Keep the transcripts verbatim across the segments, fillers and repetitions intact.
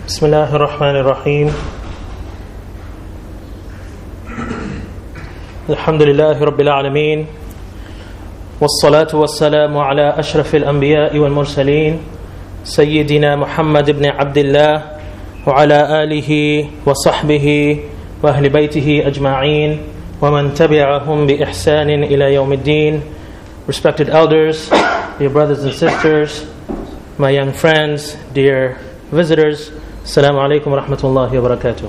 بسم الله الرحمن الرحيم الحمد لله رب العالمين والصلاة والسلام على أشرف الأنبياء والمرسلين سيدنا محمد بن عبد الله وعلى آله وصحبه وأهل بيته أجمعين ومن تبعهم بإحسان إلى يوم الدين. Respected elders, dear brothers and sisters, my young friends, dear visitors, Assalamu alaikum wa rahmatullahi wa barakatuh.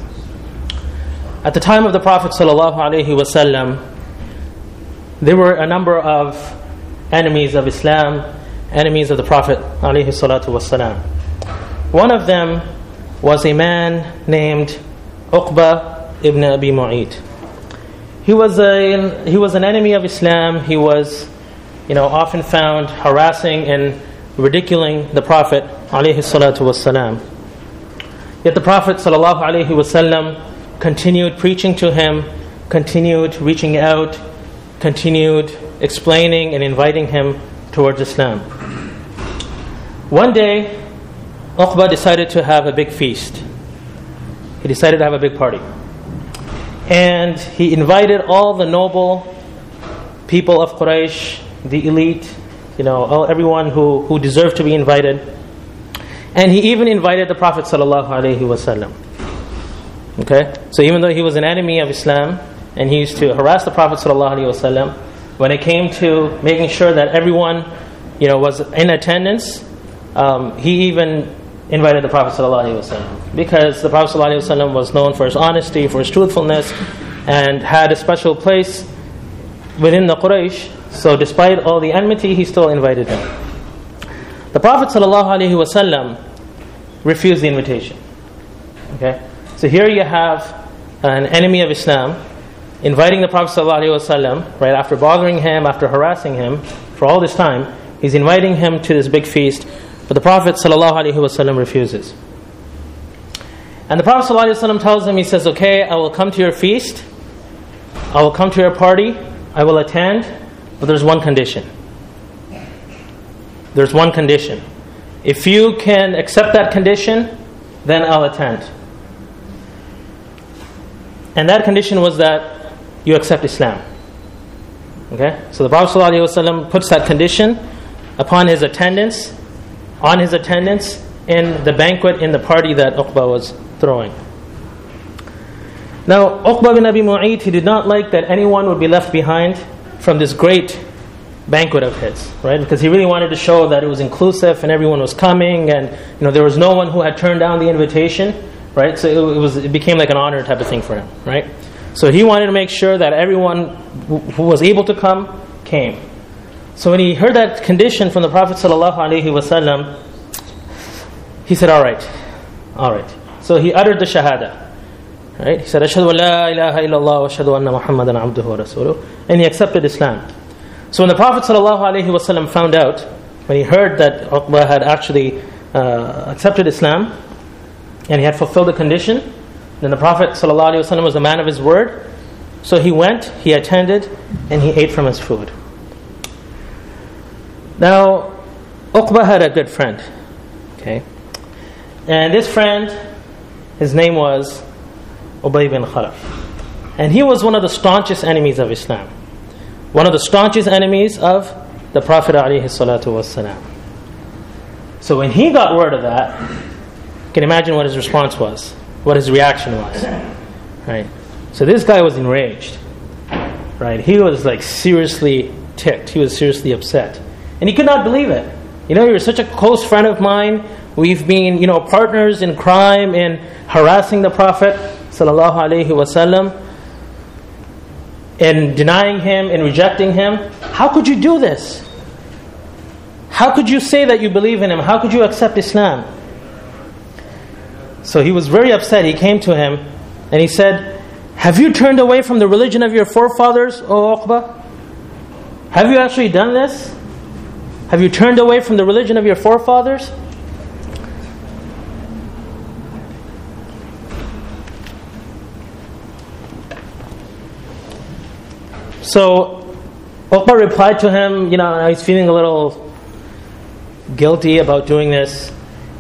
At the time of the Prophet sallallahu alaihi wasallam, there were a number of enemies of Islam, enemies of the Prophet alaihi salatu wasalam. One of them was a man named Uqba ibn Abi Mu'ayt. He was a he was an enemy of Islam. He was, you know, often found harassing and ridiculing the Prophet alaihi salatu wasalam. Yet the Prophet sallallahu alaihi wasallam continued preaching to him, continued reaching out, continued explaining and inviting him towards Islam. One day, Uqba decided to have a big feast. He decided to have a big party. And he invited all the noble people of Quraysh, the elite, you know, all, everyone who, who deserved to be invited. And he even invited the Prophet sallallahu alaihi wasallam. Okay? So even though he was an enemy of Islam, and he used to harass the Prophet sallallahu alaihi wasallam, when it came to making sure that everyone, you know, was in attendance, um, he even invited the Prophet sallallahu alaihi wasallam, because the Prophet sallallahu alaihi wasallam was known for his honesty, for his truthfulness, and had a special place within the Quraysh. So despite all the enmity, he still invited him. The Prophet ﷺ refused the invitation. Okay, so here you have an enemy of Islam inviting the Prophet ﷺ, right after bothering him, after harassing him for all this time. He's inviting him to this big feast, but the Prophet ﷺ refuses. And the Prophet ﷺ tells him, he says, "Okay, I will come to your feast, I will come to your party, I will attend, but there's one condition." There's one condition. If you can accept that condition, then I'll attend. And that condition was that you accept Islam. Okay? So the Prophet ﷺ puts that condition upon his attendance, on his attendance in the banquet, in the party that Uqba was throwing. Now, Uqba bin Abi Mu'ayt, he did not like that anyone would be left behind from this great banquet of his, right? Because he really wanted to show that it was inclusive and everyone was coming, and you know there was no one who had turned down the invitation, right? So it, it was it became like an honor type of thing for him, right? So he wanted to make sure that everyone who, who was able to come came. So when he heard that condition from the Prophet sallallahu alaihi wasallam, he said, "All right, all right." So he uttered the shahada, right? He said, "Ashhadu an la ilaha illallah wa ashhadu anna Muhammadan abduhu wa rasuluh," and he accepted Islam. So when the Prophet ﷺ found out, when he heard that Uqba had actually uh, accepted Islam, and he had fulfilled the condition, then the Prophet ﷺ was a man of his word. So he went, he attended, and he ate from his food. Now, Uqba had a good friend. Okay, and this friend, his name was Ubay bin Khalaf. And he was one of the staunchest enemies of Islam. One of the staunchest enemies of the Prophet ﷺ. So when he got word of that, you can imagine what his response was, what his reaction was, right? So this guy was enraged, right? He was like seriously ticked. He was seriously upset, and he could not believe it. You know, you're such a close friend of mine. We've been, you know, partners in crime, in harassing the Prophet sallallahu alaihi wasallam, in denying him, in rejecting him. How could you do this? How could you say that you believe in him? How could you accept Islam? So he was very upset. He came to him and he said, "Have you turned away from the religion of your forefathers, O Uqba? Have you actually done this? Have you turned away from the religion of your forefathers?" So Uqba replied to him, you know, he's feeling a little guilty about doing this.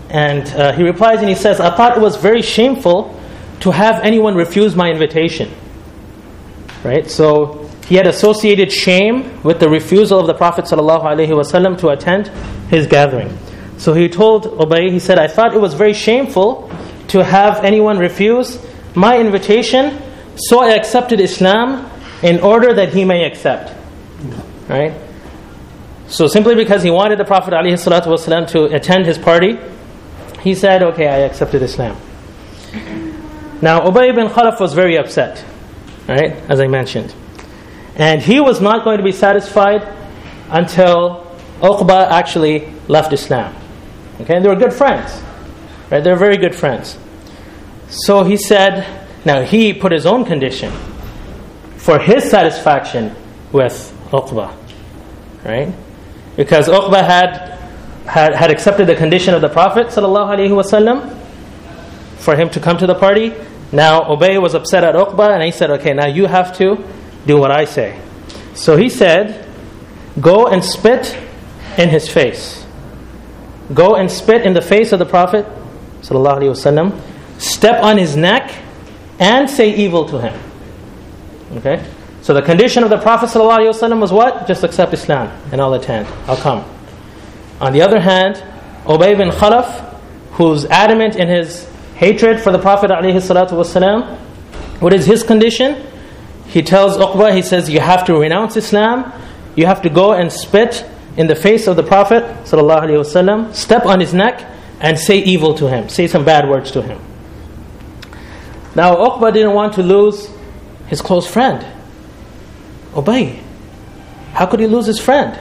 And uh, he replies and he says, I thought it was very shameful to have anyone refuse my invitation. Right? So he had associated shame with the refusal of the Prophet ﷺ to attend his gathering. So he told Ubay, he said, I thought it was very shameful to have anyone refuse my invitation, so I accepted Islam in order that he may accept. Right? So simply because he wanted the Prophet ﷺ to attend his party, he said, okay, I accepted Islam. Now Ubay ibn Khalaf was very upset, right? As I mentioned. And he was not going to be satisfied until Uqba actually left Islam. Okay, and they were good friends. Right? They were very good friends. So he said, now he put his own condition for his satisfaction with Uqba. Right? Because Uqba had, had had accepted the condition of the Prophet ﷺ for him to come to the party. Now Ubay was upset at Uqba and he said, okay, now you have to do what I say. So he said, go and spit in his face. Go and spit in the face of the Prophet ﷺ, step on his neck and say evil to him. Okay? So the condition of the Prophet ﷺ was what? Just accept Islam and I'll attend. I'll come. On the other hand, Ubay bin Khalaf, who's adamant in his hatred for the Prophet ﷺ, what is his condition? He tells Uqba, he says, you have to renounce Islam, you have to go and spit in the face of the Prophet ﷺ, step on his neck and say evil to him, say some bad words to him. Now Uqba didn't want to lose his close friend, Ubay. How could he lose his friend?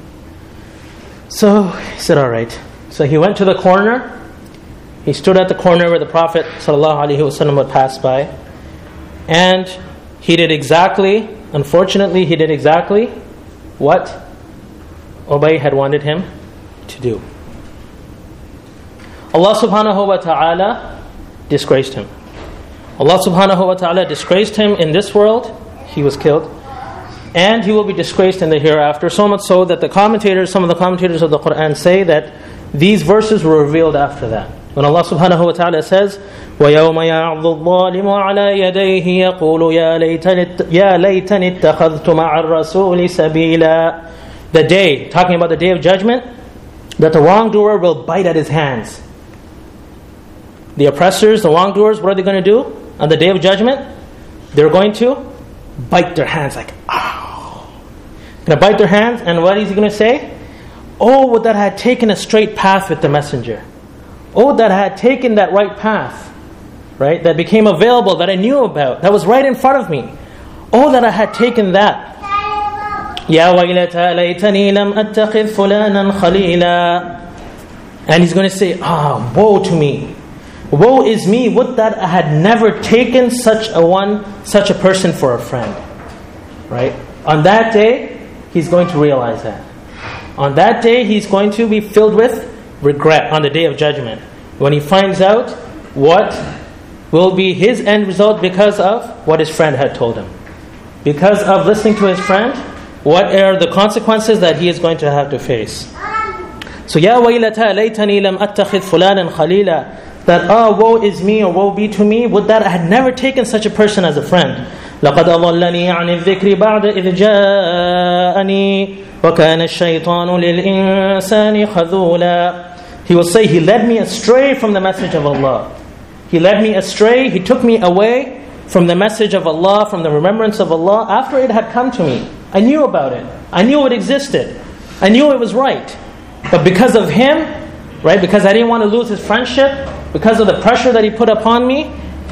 So he said, all right. So he went to the corner. He stood at the corner where the Prophet ﷺ would pass by. And he did exactly, unfortunately, he did exactly what Ubay had wanted him to do. Allah subhanahu wa ta'ala disgraced him. Allah subhanahu wa ta'ala disgraced him in this world. He was killed. And he will be disgraced in the hereafter. So much so that the commentators, some of the commentators of the Quran say that these verses were revealed after that. When Allah subhanahu wa ta'ala says, وَيَوْمَ يَعْضُ الظَّالِمُ عَلَى يَدَيْهِ يَقُولُ يَا لَيْتَنِ اتَّخَذْتُ مَعَ الرَّسُولِ سَبِيلًا. The day, talking about the day of judgment, that the wrongdoer will bite at his hands. The oppressors, the wrongdoers, what are they going to do on the day of judgment? They're going to bite their hands like, ow. Going to bite their hands, and what is he going to say? Oh, would that I had taken a straight path with the messenger. Oh, that I had taken that right path, right? That became available, that I knew about, that was right in front of me. Oh, that I had taken that. Ya waylata laytani lam attakhidh fulanan khalila. And he's going to say, ah, woe to me. Woe is me, would that I had never taken such a one, such a person for a friend. Right? On that day, he's going to realize that. On that day, he's going to be filled with regret on the day of judgment. When he finds out what will be his end result because of what his friend had told him. Because of listening to his friend, what are the consequences that he is going to have to face. So, Ya waylata laytani lam attakhidh fulanan khalila. That, ah, oh, woe is me, or woe be to me, would that I had never taken such a person as a friend. لَقَدْ أَضَلَّنِي عَنِ الذِّكْرِ بَعْدَ إِذْ جَاءَنِي وَكَانَ الشَّيْطَانُ لِلْإِنسَانِ خَذُولًا. He will say, he led me astray from the message of Allah. He led me astray, he took me away from the message of Allah, from the remembrance of Allah, after it had come to me. I knew about it. I knew it existed. I knew it was right. But because of him, right, because I didn't want to lose his friendship, because of the pressure that he put upon me,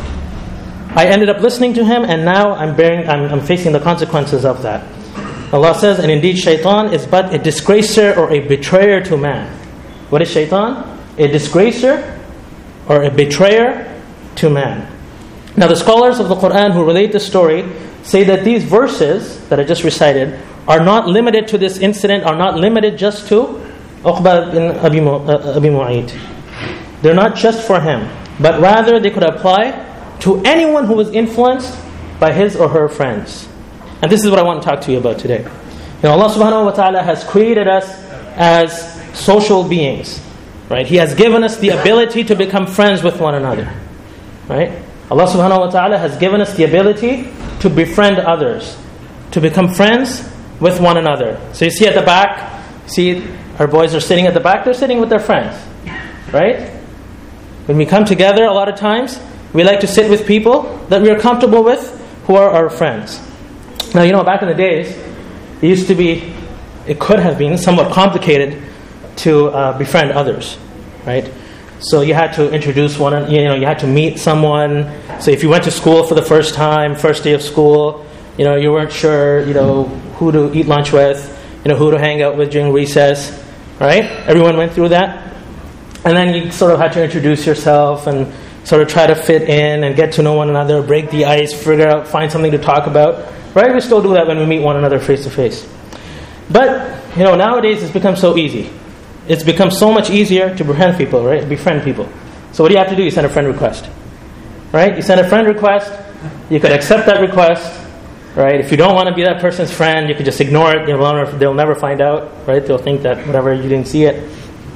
I ended up listening to him, and now I'm bearing, I'm, I'm facing the consequences of that. Allah says, and indeed shaitan is but a disgracer or a betrayer to man. What is shaitan? A disgracer or a betrayer to man. Now the scholars of the Quran who relate the story say that these verses that I just recited are not limited to this incident, are not limited just to Uqba bin Abi, uh, Abi Mu'ayt. They're not just for him, but rather they could apply to anyone who was influenced by his or her friends. And this is what I want to talk to you about today. You know, Allah subhanahu wa ta'ala has created us as social beings. Right? He has given us the ability to become friends with one another. Right? Allah subhanahu wa ta'ala has given us the ability to befriend others, to become friends with one another. So you see at the back, see our boys are sitting at the back, they're sitting with their friends. Right? When we come together, a lot of times, we like to sit with people that we are comfortable with, who are our friends. Now, you know, back in the days, it used to be, it could have been somewhat complicated to uh, befriend others, right? So you had to introduce one, you know, you had to meet someone. So if you went to school for the first time, first day of school, you know, you weren't sure, you know, who to eat lunch with, you know, who to hang out with during recess, right? Everyone went through that. And then you sort of had to introduce yourself and sort of try to fit in and get to know one another, break the ice, figure out, find something to talk about, right? We still do that when we meet one another face to face. But, you know, nowadays it's become so easy. It's become so much easier to befriend people, right? Befriend people. So what do you have to do? You send a friend request, right? You send a friend request. You could accept that request, right? If you don't want to be that person's friend, you could just ignore it. They'll never, they'll never find out, right? They'll think that whatever, you didn't see it.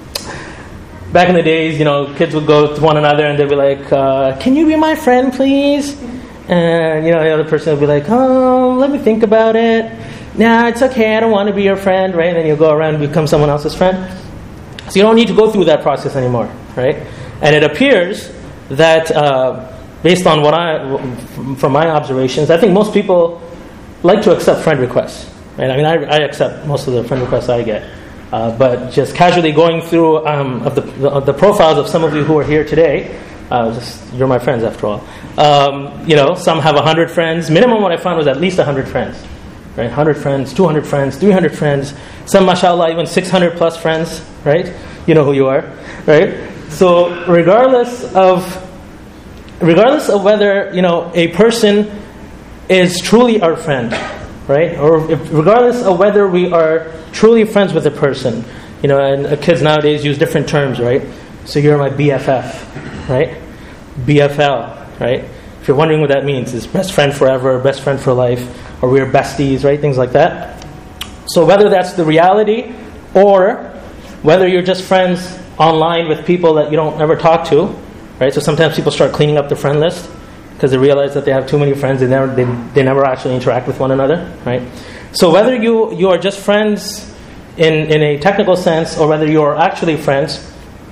Back in the days, you know, kids would go to one another and they'd be like, uh, "Can you be my friend, please?" And you know, the other person would be like, "Oh, let me think about it. Nah, it's okay. I don't want to be your friend," right? And then you'll go around and become someone else's friend. So you don't need to go through that process anymore, right? And it appears that, uh, based on what I, from my observations, I think most people like to accept friend requests. Right? I mean, I, I accept most of the friend requests I get, uh, but just casually going through um, of the, the of the profiles of some of you who are here today, uh, just, you're my friends after all. Um, you know, some have a hundred friends. Minimum, what I found was at least a hundred friends. Right, one hundred friends, two hundred friends, three hundred friends, some, mashallah, even six hundred plus friends, right? You know who you are, right? So regardless of regardless of whether, you know, a person is truly our friend, right? Or if, regardless of whether we are truly friends with a person, you know, and uh, kids nowadays use different terms, right? So you're my B F F, right? B F L, right? If you're wondering what that means, it's best friend forever, best friend for life, or we're besties, right? Things like that. So whether that's the reality or whether you're just friends online with people that you don't ever talk to, right? So sometimes people start cleaning up the friend list because they realize that they have too many friends and they never, they, they never actually interact with one another, right? So whether you, you are just friends in, in a technical sense or whether you are actually friends,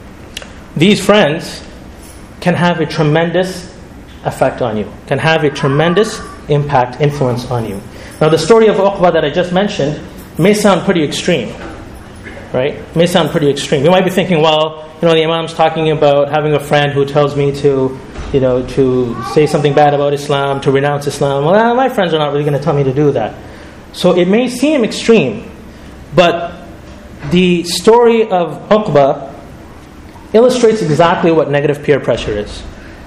these friends can have a tremendous effect on you, can have a tremendous impact, influence on you. Now the story of Uqba that I just mentioned may sound pretty extreme, right? May sound pretty extreme. You might be thinking, well, you know, the Imam's talking about having a friend who tells me to, you know, to say something bad about Islam, to renounce Islam. Well, my friends are not really going to tell me to do that. So it may seem extreme, but the story of Uqba illustrates exactly what negative peer pressure is.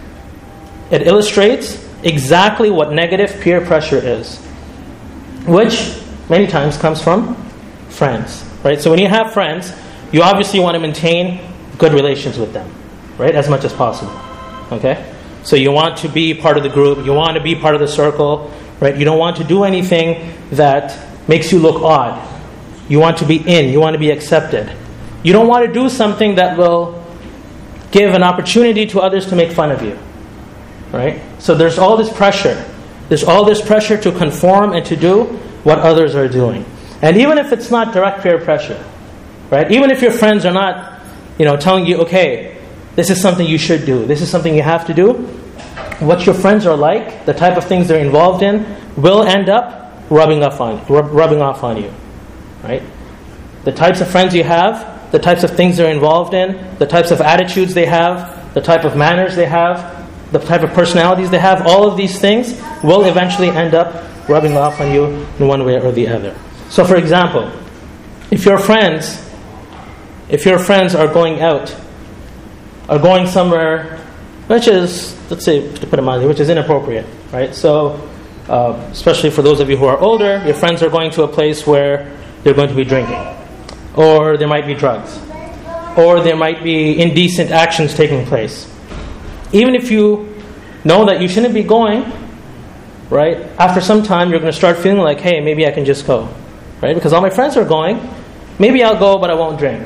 It illustrates exactly what negative peer pressure is, which many times comes from friends, right? So when you have friends, you obviously want to maintain good relations with them, right, as much as possible, okay? So you want to be part of the group, you want to be part of the circle, right? You don't want to do anything that makes you look odd. You want to be in, you want to be accepted. You don't want to do something that will give an opportunity to others to make fun of you. Right? So there's all this pressure. There's all this pressure to conform and to do what others are doing. And even if it's not direct peer pressure, right? Even if your friends are not, you know, telling you, okay, this is something you should do, this is something you have to do, what your friends are like, the type of things they're involved in, will end up rubbing off on rub, rubbing off on you. Right? The types of friends you have, the types of things they're involved in, the types of attitudes they have, the type of manners they have, the type of personalities they have, all of these things will eventually end up rubbing off on you in one way or the other. So for example, if your friends, if your friends are going out, are going somewhere which is, let's say, to put it mildly, which is inappropriate, right? So, uh, especially for those of you who are older, your friends are going to a place where they're going to be drinking, or there might be drugs, or there might be indecent actions taking place. Even if you know that you shouldn't be going, right, after some time you're going to start feeling like, hey, maybe I can just go, right? Because all my friends are going, maybe I'll go, but I won't drink.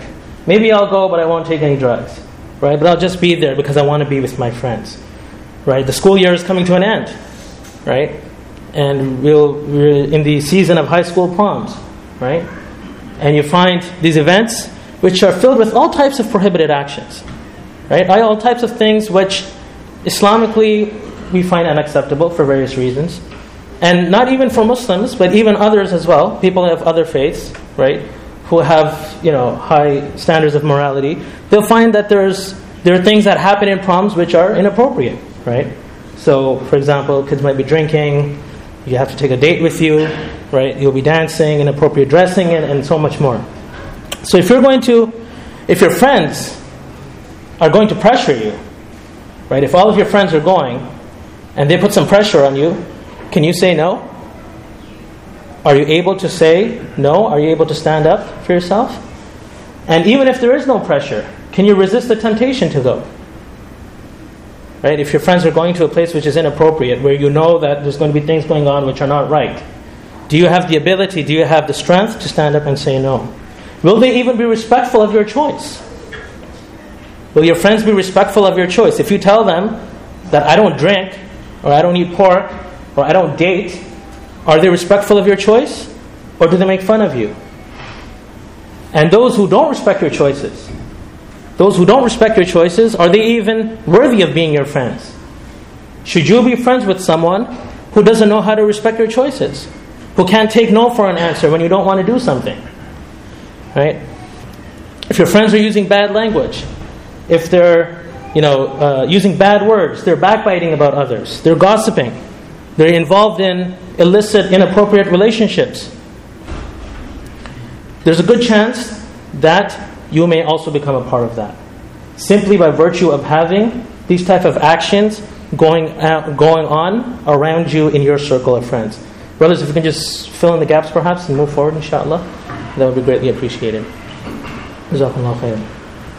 Maybe I'll go, but I won't take any drugs, right? But I'll just be there because I want to be with my friends, right? The school year is coming to an end, right? And we'll, we're in the season of high school proms, right? And you find these events which are filled with all types of prohibited actions, right? All types of things which Islamically we find unacceptable for various reasons. And not even for Muslims, but even others as well. People have other faiths, right? Who have, you know, high standards of morality. They'll find that there's there are things that happen in proms which are inappropriate, right? So, for example, kids might be drinking. You have to take a date with you, right? You'll be dancing, inappropriate dressing, and, and so much more. So if you're going to, if your friends are going to pressure you, right? If all of your friends are going, and they put some pressure on you, can you say no? Are you able to say no? Are you able to stand up for yourself? And even if there is no pressure, can you resist the temptation to go? Right? If your friends are going to a place which is inappropriate, where you know that there's going to be things going on which are not right, do you have the ability, do you have the strength to stand up and say no? Will they even be respectful of your choice? Will your friends be respectful of your choice? If you tell them that I don't drink, or I don't eat pork, or I don't date, are they respectful of your choice? Or do they make fun of you? And those who don't respect your choices, those who don't respect your choices, are they even worthy of being your friends? Should you be friends with someone who doesn't know how to respect your choices? Who can't take no for an answer when you don't want to do something? Right? If your friends are using bad language, if they're you know, uh, using bad words, they're backbiting about others, they're gossiping, they're involved in illicit, inappropriate relationships, there's a good chance that you may also become a part of that, simply by virtue of having these type of actions going out, going on around you in your circle of friends. Brothers, if you can just fill in the gaps perhaps and move forward, inshallah, that would be greatly appreciated. Jazakumullah khairan.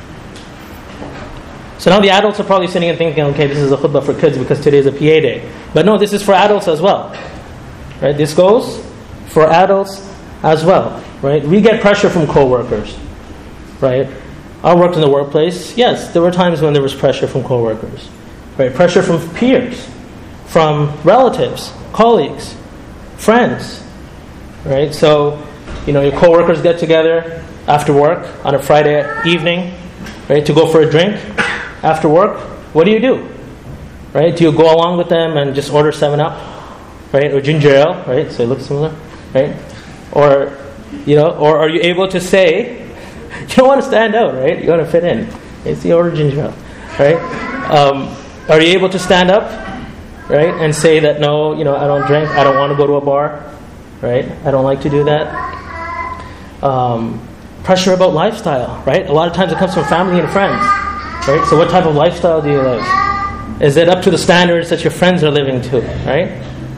So now the adults are probably sitting and thinking, okay, this is a khutbah for kids because today is a P A day. But no, this is for adults as well. Right? This goes for adults as well. Right? We get pressure from co-workers. Right? I worked in the workplace. Yes, there were times when there was pressure from co-workers. Right? Pressure from peers, from relatives, colleagues, friends. Right? So, you know, your co-workers get together after work on a Friday evening, right, to go for a drink. After work, what do you do? Right? Do you go along with them and just order seven up? Right? Or ginger ale, right? So it looks similar, right? Or, you know, or are you able to say, you don't want to stand out, right? You want to fit in. It's the order ginger ale, right? Um, are you able to stand up, right, and say that, no, you know, I don't drink, I don't want to go to a bar, right? I don't like to do that. Um, pressure about lifestyle, right? A lot of times it comes from family and friends. Right? So what type of lifestyle do you live? Is it up to the standards that your friends are living to? Right?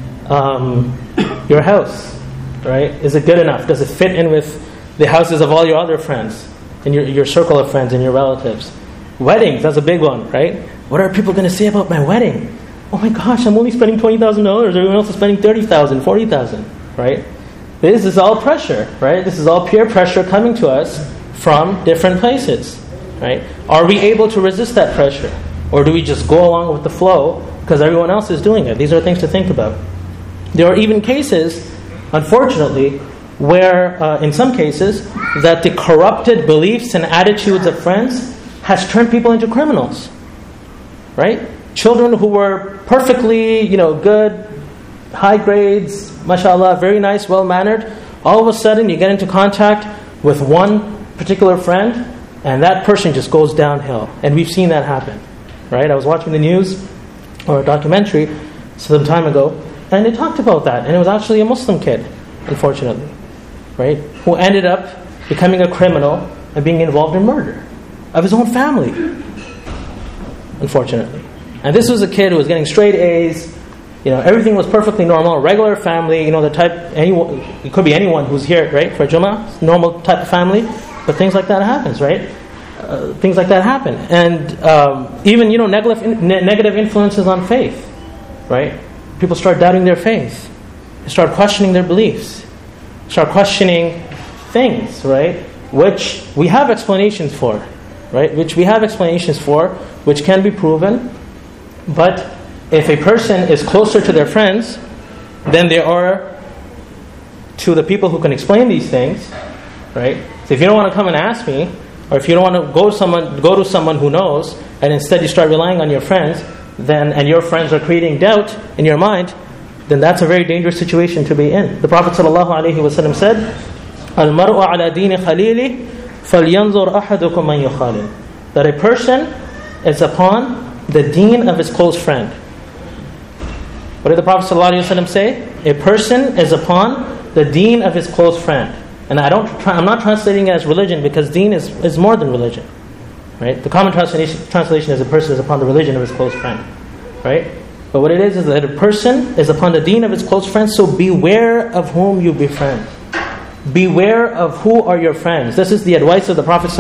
Um, your house, right? Is it good enough? Does it fit in with the houses of all your other friends, and your your circle of friends and your relatives? Weddings, that's a big one, right? What are people going to say about my wedding? Oh my gosh, I'm only spending twenty thousand dollars. Everyone else is spending thirty thousand dollars, forty thousand dollars, right? This is all pressure, right? This is all peer pressure coming to us from different places. Right? Are we able to resist that pressure? Or do we just go along with the flow because everyone else is doing it? These are things to think about. There are even cases, unfortunately, where, uh, in some cases, that the corrupted beliefs and attitudes of friends has turned people into criminals. Right? Children who were perfectly, you know, good, high grades, mashallah, very nice, well-mannered, all of a sudden you get into contact with one particular friend, and that person just goes downhill. And we've seen that happen. Right? I was watching the news or a documentary some time ago, and they talked about that. And it was actually a Muslim kid, unfortunately, right, who ended up becoming a criminal and being involved in murder of his own family, unfortunately. And this was a kid who was getting straight A's. You know, everything was perfectly normal, a regular family. You know, the type, anyone, it could be anyone who's here, right, for Jummah, normal type of family. But things like that happens, right? Uh, things like that happen. And um, even, you know, negative, ne- negative influences on faith, right? People start doubting their faith. They start questioning their beliefs. Start questioning things, right? which we have explanations for, right? Which we have explanations for, which can be proven. But if a person is closer to their friends than they are to the people who can explain these things, right? So if you don't want to come and ask me, or if you don't want to go to someone, go to someone who knows, and instead you start relying on your friends, then and your friends are creating doubt in your mind, then that's a very dangerous situation to be in. The Prophet ﷺ said, "Al-mar'u ala dini khalili, falyanzur ahadukum man yukhalil." That a person is upon the deen of his close friend. What did the Prophet ﷺ say? A person is upon the deen of his close friend. And I don't, I'm not translating it as religion, because deen is, is more than religion, right? The common translation, translation is a person is upon the religion of his close friend, right? But what it is is that a person is upon the deen of his close friend. So beware of whom you befriend. Beware of who are your friends. This is the advice of the Prophet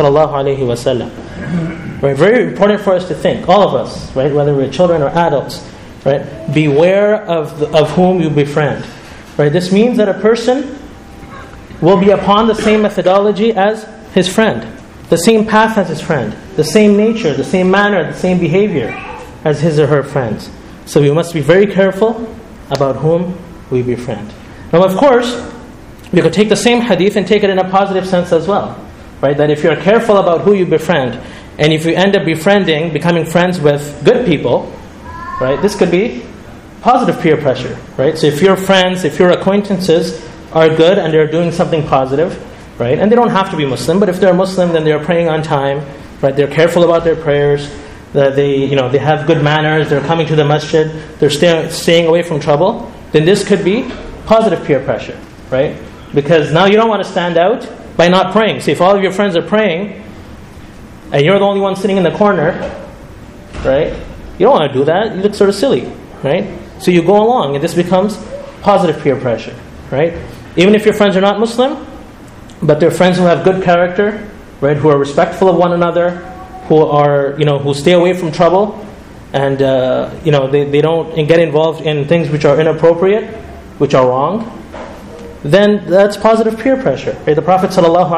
ﷺ. Right? Very important for us to think, all of us, right? Whether we're children or adults, right? Beware of the, of whom you befriend. Right? This means that a person will be upon the same methodology as his friend, the same path as his friend, the same nature, the same manner, the same behavior as his or her friends. So we must be very careful about whom we befriend. Now, of course, we could take the same hadith and take it in a positive sense as well, right? That if you're careful about who you befriend, and if you end up befriending, becoming friends with good people, right? This could be positive peer pressure, right? So if your friends, if your acquaintances are good and they're doing something positive, right? And they don't have to be Muslim, but if they're Muslim, then they're praying on time, right? They're careful about their prayers, that they, you know, they have good manners, they're coming to the masjid, they're stay, staying away from trouble, then this could be positive peer pressure, right? Because now you don't want to stand out by not praying. See, if all of your friends are praying, and you're the only one sitting in the corner, right? You don't want to do that. You look sort of silly, right? So you go along, and this becomes positive peer pressure, right? Even if your friends are not Muslim, but they're friends who have good character, right? Who are respectful of one another, who are, you know, who stay away from trouble, and uh, you know, they, they don't get involved in things which are inappropriate, which are wrong, then that's positive peer pressure. Right? The Prophet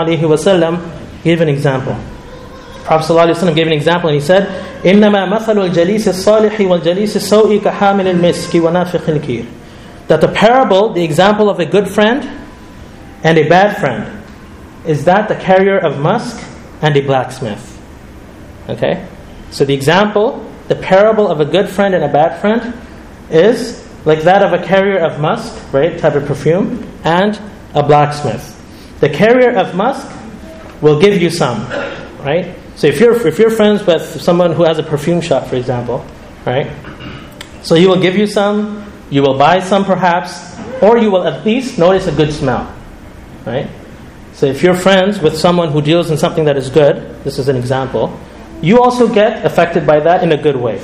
ﷺ gave an example. The Prophet ﷺ gave an example, and he said, إِنَّمَا مَثَلُ الْجَلِيسِ الصَّالِحِ وَالْجَلِيسِ السَّوْءِ كَحَامِلِ الْمِسْكِ وَنَافِخِ الْكِيرِ. That the parable, the example of a good friend and a bad friend, is that the carrier of musk and a blacksmith. Okay? So the example, the parable of a good friend and a bad friend is like that of a carrier of musk, right, type of perfume, and a blacksmith. The carrier of musk will give you some, right? So if you're if you're friends with someone who has a perfume shop, for example, right? So he will give you some, you will buy some perhaps, or you will at least notice a good smell, right? So if you're friends with someone who deals in something that is good, this is an example, you also get affected by that in a good way.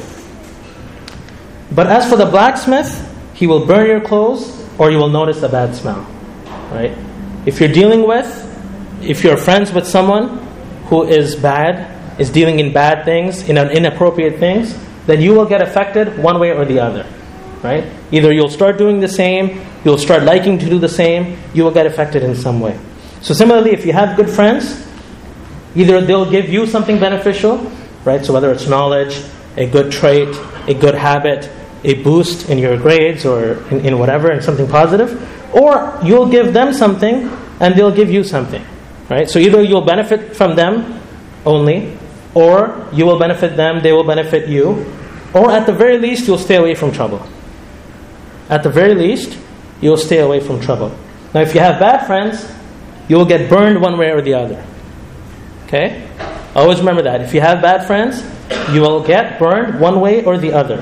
But as for the blacksmith, he will burn your clothes, or you will notice a bad smell, right? If you're dealing with, if you're friends with someone who is bad, is dealing in bad things, in inappropriate things, then you will get affected one way or the other, right? Either you'll start doing the same, you'll start liking to do the same, you will get affected in some way. So similarly, if you have good friends, either they'll give you something beneficial, right? So whether it's knowledge, a good trait, a good habit, a boost in your grades or in, in whatever, and something positive, or you'll give them something and they'll give you something, right? So either you'll benefit from them only, or you will benefit them, they will benefit you, or at the very least you'll stay away from trouble. At the very least, you'll stay away from trouble. Now if you have bad friends, you will get burned one way or the other. Okay? Always remember that. If you have bad friends, you will get burned one way or the other.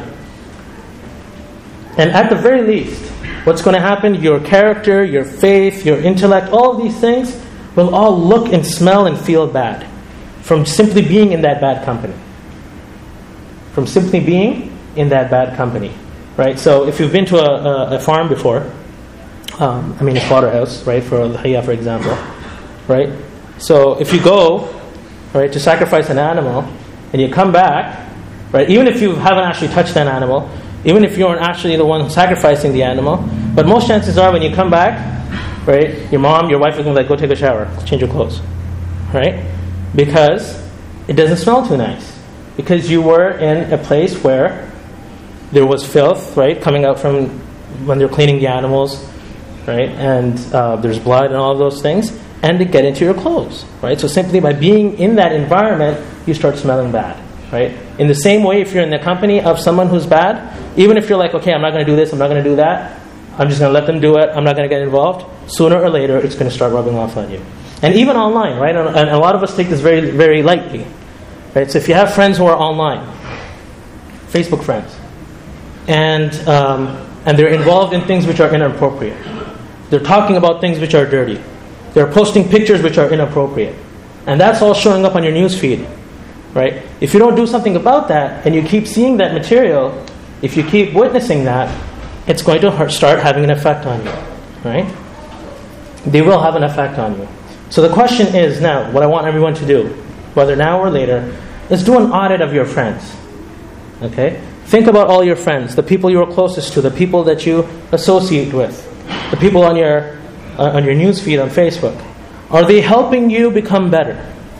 And at the very least, what's going to happen? Your character, your faith, your intellect, all of these things will all look and smell and feel bad from simply being in that bad company. From simply being in that bad company. Right? So if you've been to a, a, a farm before, um, I mean a slaughterhouse, right, for al-Hayya, for example, right? So if you go, right, to sacrifice an animal, and you come back, right, even if you haven't actually touched an animal, even if you aren't actually the one sacrificing the animal, but most chances are when you come back, right, your mom, your wife is going to be like, go take a shower, change your clothes, right? Because it doesn't smell too nice. Because you were in a place where there was filth, right, coming out from when they're cleaning the animals, right? And uh, there's blood and all of those things, and they get into your clothes, right? So simply by being in that environment, you start smelling bad, right? In the same way, if you're in the company of someone who's bad, even if you're like, okay, I'm not going to do this, I'm not going to do that, I'm just going to let them do it, I'm not going to get involved, sooner or later, it's going to start rubbing off on you. And even online, right? And a lot of us take this very, very lightly, right? So if you have friends who are online, Facebook friends, and um, and they're involved in things which are inappropriate, they're talking about things which are dirty, they're posting pictures which are inappropriate, and that's all showing up on your news feed, right? If you don't do something about that, and you keep seeing that material, if you keep witnessing that, it's going to start having an effect on you, right? They will have an effect on you. So the question is now, what I want everyone to do, whether now or later, is do an audit of your friends. Okay? Think about all your friends, the people you are closest to, the people that you associate with, the people on your uh, on your news feed on Facebook. Are they helping you become better?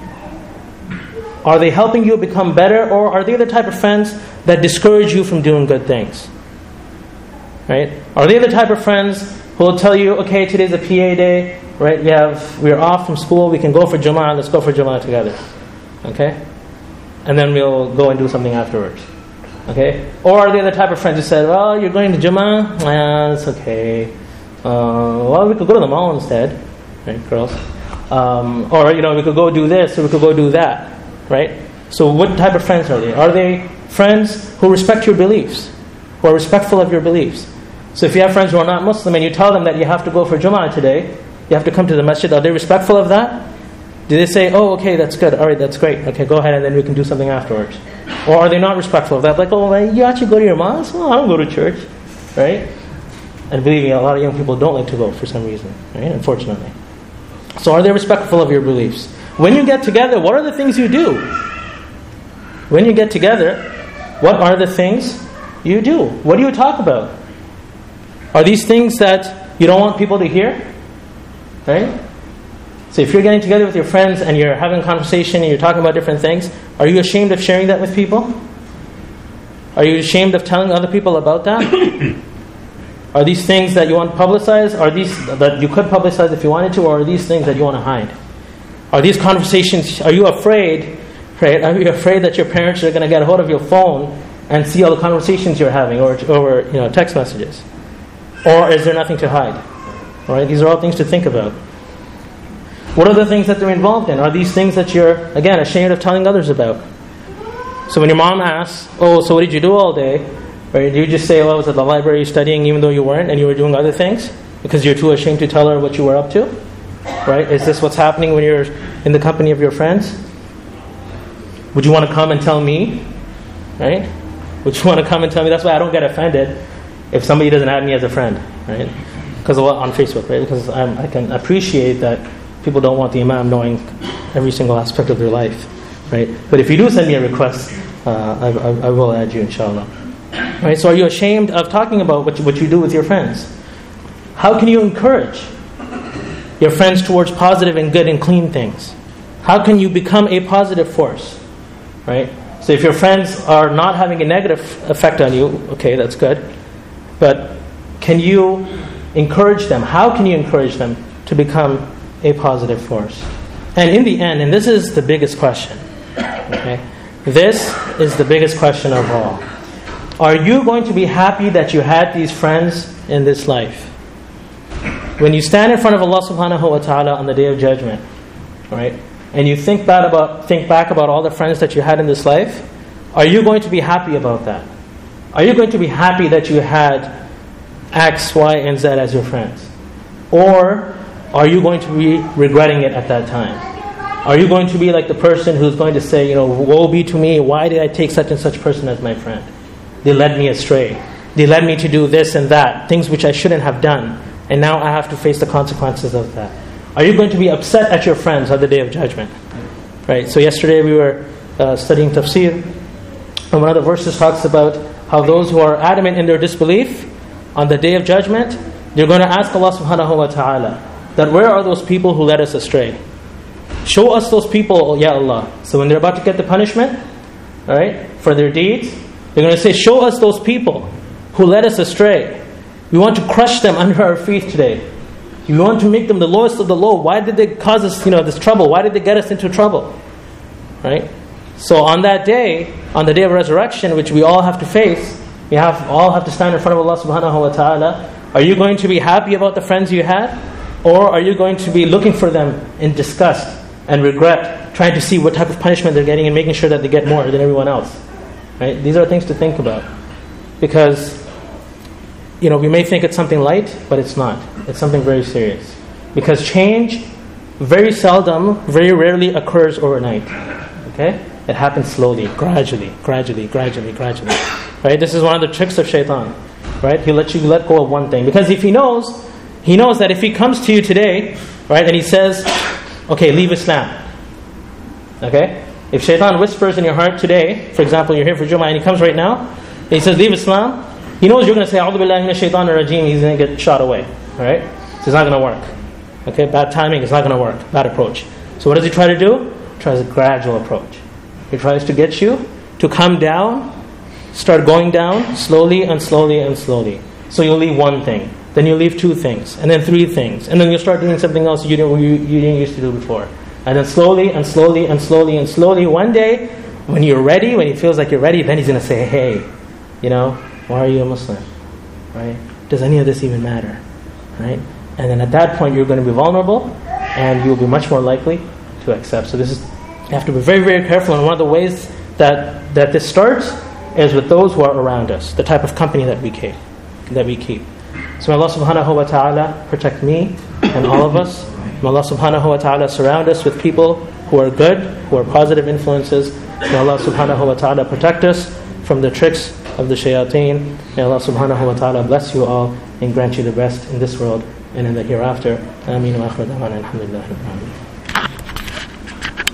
Are they helping you become better, or are they the type of friends that discourage you from doing good things? Right? Are they the type of friends who will tell you, okay, today's a P A day, right? We have we're off from school, we can go for Jummah, let's go for Jummah together. Okay? And then we'll go and do something afterwards. Okay? Or are they the type of friends who said, well, you're going to Jummah? Yeah, it's okay. Uh, well, we could go to the mall instead. Right, girls? Um, or, you know, we could go do this, or we could go do that. Right? So what type of friends are they? Are they friends who respect your beliefs? Who are respectful of your beliefs? So if you have friends who are not Muslim and you tell them that you have to go for Jummah today, you have to come to the masjid, are they respectful of that? Do they say, oh, okay, that's good, alright, that's great, okay, go ahead and then we can do something afterwards? Or are they not respectful of that? Like, oh, you actually go to your mosque? Well, I don't go to church, right? And believe me, a lot of young people don't like to go for some reason, right? Unfortunately. So are they respectful of your beliefs? When you get together, what are the things you do? When you get together, what are the things you do? What do you talk about? Are these things that you don't want people to hear? Right? So if you're getting together with your friends and you're having a conversation and you're talking about different things, are you ashamed of sharing that with people? Are you ashamed of telling other people about that? Are these things that you want to publicize? Are these that you could publicize if you wanted to, or are these things that you want to hide? Are these conversations, are you afraid, right? Are you afraid that your parents are going to get a hold of your phone and see all the conversations you're having, or over, you know, text messages? Or is there nothing to hide? All right, these are all things to think about. What are the things that they're involved in? Are these things that you're, again, ashamed of telling others about? So when your mom asks, oh, so what did you do all day? Right, do you just say, well, I was at the library studying even though you weren't, and you were doing other things because you're too ashamed to tell her what you were up to? Right? Is this what's happening when you're in the company of your friends? Would you want to come and tell me? Right? Would you want to come and tell me? That's why I don't get offended if somebody doesn't add me as a friend, right? Because on Facebook, right? Because I'm, I can appreciate that people don't want the imam knowing every single aspect of their life, right? But if you do send me a request, uh, I, I, I will add you, inshallah. Right? So, are you ashamed of talking about what you, what you do with your friends? How can you encourage your friends towards positive and good and clean things? How can you become a positive force? Right? So, if your friends are not having a negative effect on you, okay, that's good. But can you encourage them? How can you encourage them to become a positive force? And in the end, and this is the biggest question, okay? This is the biggest question of all. Are you going to be happy that you had these friends in this life? When you stand in front of Allah subhanahu wa ta'ala on the Day of Judgment, right, and you think back about think back about all the friends that you had in this life, are you going to be happy about that? Are you going to be happy that you had X, Y, and Z as your friends? Or are you going to be regretting it at that time? Are you going to be like the person who's going to say, you know, woe be to me, why did I take such and such person as my friend? They led me astray. They led me to do this and that, things which I shouldn't have done. And now I have to face the consequences of that. Are you going to be upset at your friends on the Day of Judgment? Right. So yesterday we were uh, studying tafsir, and one of the verses talks about how those who are adamant in their disbelief on the Day of Judgment, they're going to ask Allah subhanahu wa ta'ala that where are those people who led us astray? Show us those people, Ya Allah. So when they're about to get the punishment, right, for their deeds, they're going to say, show us those people who led us astray. We want to crush them under our feet today. We want to make them the lowest of the low. Why did they cause us, you know, this trouble? Why did they get us into trouble? Right? So on that day, on the day of resurrection, which we all have to face, we have all have to stand in front of Allah subhanahu wa ta'ala. Are you going to be happy about the friends you had? Or are you going to be looking for them in disgust and regret, trying to see what type of punishment they're getting and making sure that they get more than everyone else? Right? These are things to think about. Because, you know, we may think it's something light, but it's not. It's something very serious. Because change very seldom, very rarely occurs overnight. Okay? It happens slowly, gradually, gradually, gradually, gradually. Right? This is one of the tricks of shaitan. Right? He'll let you let go of one thing. Because if he knows, he knows that if he comes to you today, right, and he says, okay, leave Islam. Okay? If shaitan whispers in your heart today, for example, you're here for Jummah and he comes right now, and he says, leave Islam, he knows you're going to say, A'udhu billahi minash shaitanir rajim, he's going to get shot away. Alright? So it's not going to work. Okay? Bad timing, it's not going to work. Bad approach. So what does he try to do? He tries a gradual approach. He tries to get you to come down, start going down, slowly and slowly and slowly. So you'll leave one thing, then you'll leave two things, and then three things, and then you'll start doing something else you didn't, you, you didn't used to do before. And then slowly and slowly and slowly and slowly, one day, when you're ready, when he feels like you're ready, then he's going to say, hey, you know, why are you a Muslim? Right? Does any of this even matter? Right? And then at that point, you're going to be vulnerable, and you'll be much more likely to accept. So this is, you have to be very, very careful. And one of the ways that, that this starts is with those who are around us, the type of company that we keep. That we keep. So may Allah subhanahu wa ta'ala protect me and all of us. May Allah subhanahu wa ta'ala surround us with people who are good, who are positive influences. May Allah subhanahu wa ta'ala protect us from the tricks of the shayateen. May Allah subhanahu wa ta'ala bless you all and grant you the best in this world and in the hereafter. Ameen wa akhir da'wana alhamdulillahi rabbil alamin.